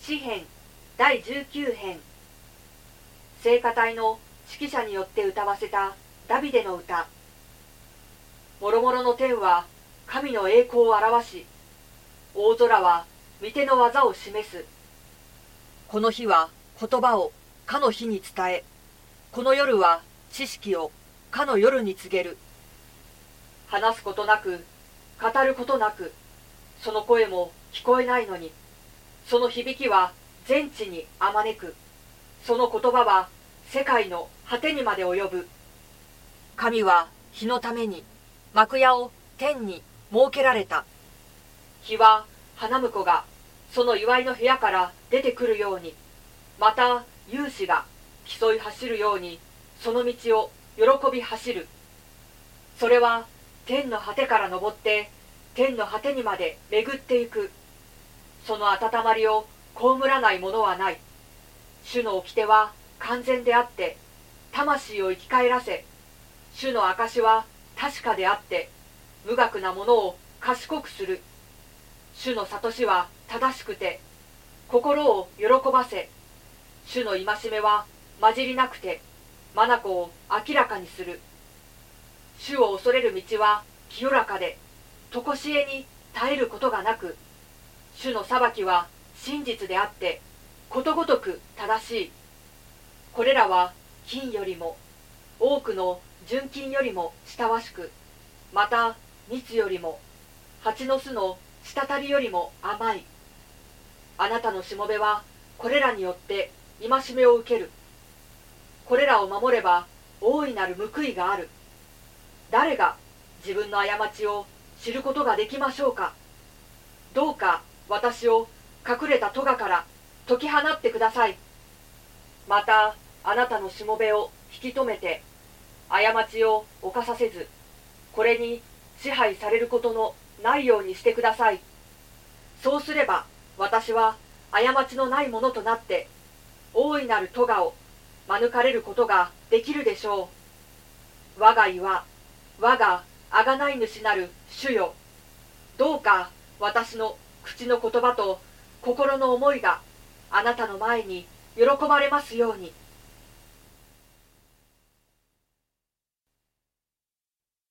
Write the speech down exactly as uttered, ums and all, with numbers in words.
詩編だいじゅうきゅう編。聖歌隊の指揮者によって歌わせたダビデの歌。もろもろの天は神の栄光を表し、大空は御手の技を示す。この日は言葉をかの日に伝え、この夜は知識をかの夜に告げる。話すことなく、語ることなく、その声も聞こえないのに、その響きは全地にあまねく、その言葉は世界の果てにまで及ぶ。神は日のために幕屋を天に設けられた。日は花婿がその祝いの部屋から出てくるように、また勇士が競い走るようにその道を喜び走る。それは天の果てから登って天の果てにまで巡っていく。その温まりを被らないものはない。主の掟は完全であって、魂を生き返らせ、主の証は確かであって、無学なものを賢くする。主の諭しは正しくて、心を喜ばせ、主の戒めは混じりなくて、眼を明らかにする。主を恐れる道は清らかで、常しえに絶えることがなく、主の裁きは真実であって、ことごとく正しい。これらは金よりも、多くの純金よりも親しく、また蜜よりも、蜂の巣の滴りよりも甘い。あなたのしもべはこれらによって戒めを受ける。これらを守れば大いなる報いがある。誰が自分の過ちを知ることができましょうか。どうか私を隠れた咎から解き放ってください。またあなたのしもべを引き止めて、過ちを犯させず、これに支配されることのないようにしてください。そうすれば私は過ちのないものとなって、大いなる咎を免れることができるでしょう。我が岩、我が贖い主なる主よ、どうか私の口の言葉と心の思いがあなたの前に喜ばれますように。